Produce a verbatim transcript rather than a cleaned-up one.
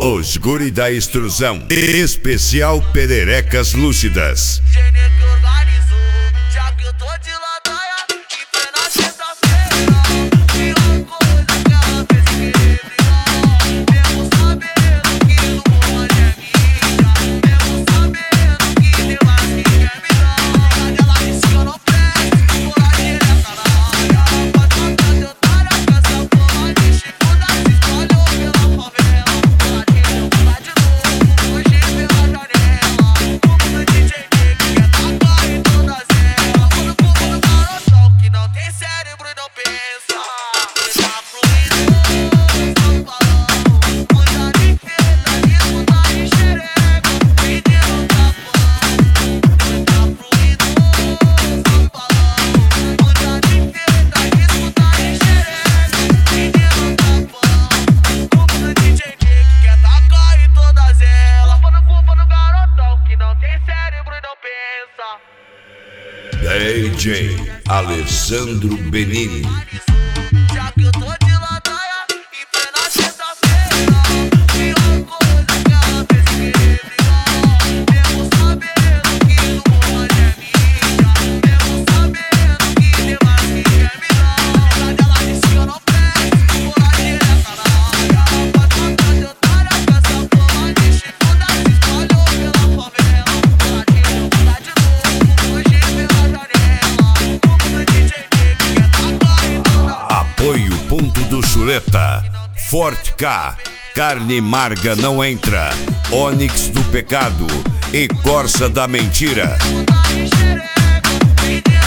Os guri da extrusão, especial Pererecas Lúcidas. Gene que organizou, já que eu tô de ladaia, e foi na sexta-feira. E uma coisa que ela fez querer brigar, mesmo sabendo que o bom é minha, mesmo sabendo que tem mais que quer me dar. Ela disse que eu não presto, vou lá direta na área. Pode matar de otária, com essa porra de chifuda, se espalhou pela favela. Ela quereu pular de novo, hoje pela janela. Como no D J que quer tacar em todas elas. Quando o povo do garotão que não tem cérebro e não pensa. Tá fluindo, São Paulão, muita limpeza, isso tá em xereca, e deu tapão. Tá fluindo, São Paulão, muita limpeza, isso tá em xereca, e deu tapão. Como no D J que quer tacar em todas elas. Colocando culpa no garotão que não tem cérebro e não pensa. D J Alessandro Benini. Já que eu tô de ladaia, e foi na sexta-feira. E uma coisa que ela fez querer brigar, mesmo sabendo que o bom é minha, mesmo sabendo que tem mais que quer me dar. Ela disse que eu não presto, vou lá direta na área. Pode matar de otária, com essa porra de chifuda, se espalhou pela favela. Ela quereu pular de novo, hoje pela janela. Como no D J que quer tacar em todas. Apoio Ponto do Chuleta, Forte K, Carne Marga Não Entra, Onyx do Pecado e Corsa da Mentira. Tá em xereca, e deu